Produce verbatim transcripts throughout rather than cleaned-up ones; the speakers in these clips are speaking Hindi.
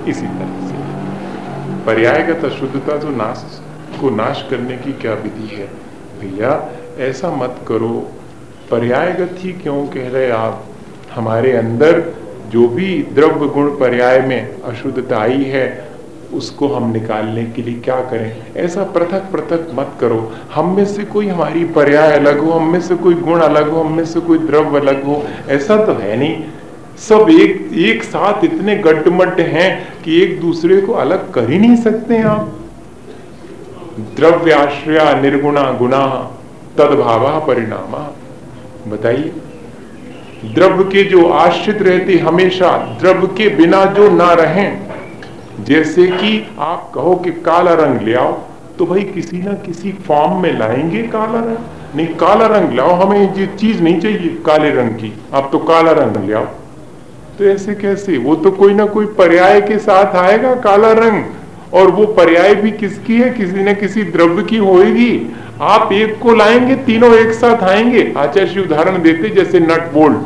इसी तरह से पर्यायगत अशुद्धता तो नाश को नाश करने की क्या विधि है? भैया ऐसा मत करो, पर्यायगत ही क्यों कह रहे आप? हमारे अंदर जो भी द्रव्य गुण पर्याय में अशुद्धता आई है उसको हम निकालने के लिए क्या करें? ऐसा पृथक पृथक मत करो। हम में से कोई हमारी पर्याय अलग हो, हम में से कोई गुण अलग हो, हम में से कोई द्रव्य अलग हो, ऐसा तो है नहीं। सब एक एक साथ इतने गड्ढमड्ढ हैं कि एक दूसरे को अलग कर ही नहीं सकते हैं आप। द्रव्याश्रया निर्गुणा गुणा तद्भावा परिणामा। बताइए, द्रव्य के जो आश्रित रहते हमेशा, द्रव्य के बिना जो ना रहें, जैसे कि आप कहो कि काला रंग ले आओ, तो भाई किसी ना किसी फॉर्म में लाएंगे काला रंग। नहीं, काला रंग लाओ, हमें ये चीज नहीं चाहिए काले रंग की, आप तो काला रंग ले आओ। तो ऐसे कैसे? वो तो कोई ना कोई पर्याय के साथ आएगा काला रंग, और वो पर्याय भी किसकी है? किसी न किसी द्रव्य की होगी। आप एक को लाएंगे, तीनों एक साथ आएंगे। आचार्य उदाहरण देते जैसे नट बोल्ट,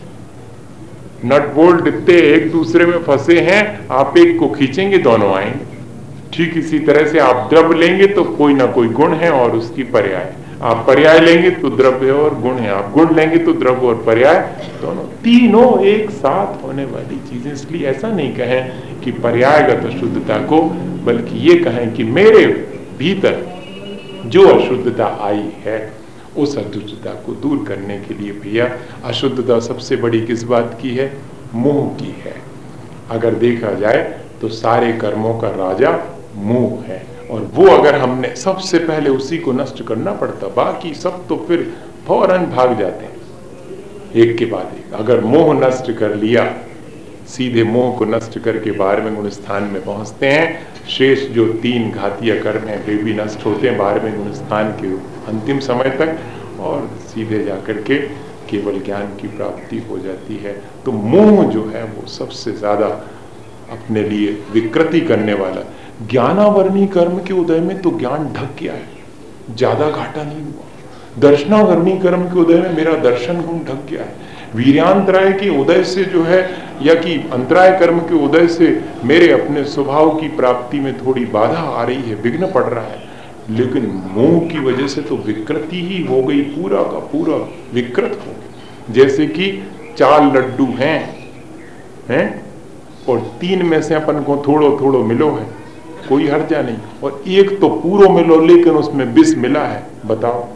नट बोल्ट इतने एक दूसरे में फंसे हैं, आप एक को खींचेंगे दोनों आएंगे। ठीक इसी तरह से आप द्रव्य लेंगे तो कोई ना कोई गुण है और उसकी पर्याय, आप पर्याय लेंगे तो द्रव्य और गुण है, आप गुण लेंगे तो द्रव्य और पर्याय, दोनों तीनों एक साथ होने वाली चीजें। इसलिए ऐसा नहीं कहें कि पर्यायगत अशुद्धता को, बल्कि ये कहें कि मेरे भीतर जो अशुद्धता आई है उस अशुद्धता को दूर करने के लिए भैया, अशुद्धता सबसे बड़ी किस बात की है? मोह की है। अगर देखा जाए तो सारे कर्मों का राजा मोह है, और वो अगर हमने सबसे पहले उसी को नष्ट करना पड़ता, बाकी सब तो फिर फौरन भाग जाते हैं एक के बाद एक। अगर मोह नष्ट कर लिया, सीधे मोह को नष्ट करके बारहवें गुण स्थान में पहुंचते हैं। शेष जो तीन घातीय कर्म हैं वे भी नष्ट होते हैं बारहवें गुण स्थान के अंतिम समय तक, और सीधे जाकर के केवल ज्ञान की प्राप्ति हो जाती है। तो मोह जो है वो सबसे ज्यादा अपने लिए विकृति करने वाला। ज्ञानावरणी कर्म के उदय में तो ज्ञान ढक गया है, ज्यादा घाटा नहीं हुआ। दर्शनावरणी कर्म के उदय में मेरा दर्शन गुण ढक गया है। वीर्यांतराय के उदय से जो है, या कि अंतराय कर्म के उदय से मेरे अपने स्वभाव की प्राप्ति में थोड़ी बाधा आ रही है, विघ्न पड़ रहा है। लेकिन मोह की वजह से तो विकृति ही हो गई, पूरा का पूरा विकृत हो गया। जैसे कि चार लड्डू हैं हैं और तीन में से अपन को थोड़ो थोड़ो मिलो है, कोई हर्जा नहीं, और एक तो पूरो मिलो लेकिन उसमें विष मिला है। बताओ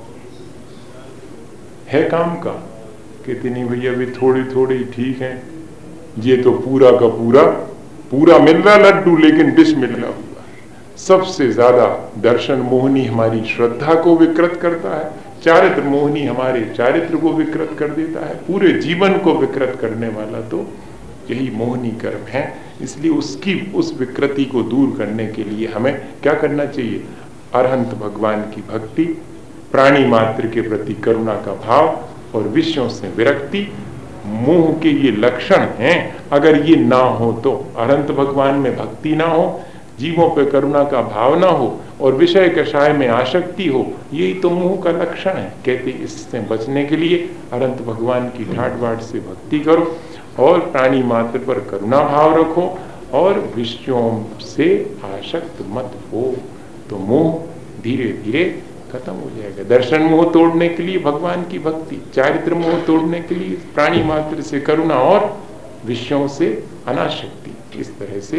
है काम का? कहते नहीं भैया भी थोड़ी थोड़ी ठीक है, ये तो पूरा का पूरा पूरा मिल रहा लड्डू लेकिन विष मिल रहा हुआ। सबसे ज्यादा दर्शन मोहनी हमारी श्रद्धा को विकृत करता है, चारित्र मोहनी हमारे चारित्र को विकृत कर देता है, पूरे जीवन को विकृत करने वाला तो यही मोहनी कर्म है। इसलिए उसकी उस विकृति को दूर करने के लिए हमें क्या करना चाहिए? अरहंत भगवान की भक्ति, प्राणी मात्र के प्रति करुणा का भाव और विषयों से विरक्ति, मोह के ये लक्षण हैं। अगर ये ना हो तो, अरहंत भगवान में भक्ति ना हो, जीवों पे करुणा का भाव ना हो और विषय कषाय में आसक्ति हो, यही तो मोह का लक्षण है। कहते इससे बचने के लिए अरहंत भगवान की ठाट बाट से भक्ति करो और प्राणी मात्र पर करुणा भाव रखो और विषयों से आसक्त मत हो, तो मोह धीरे धीरे खत्म हो जाएगा। दर्शन मोह तोड़ने के लिए भगवान की भक्ति, चारित्र मोह तोड़ने के लिए प्राणी मात्र से करुणा और विषयों से अनासक्ति, इस तरह से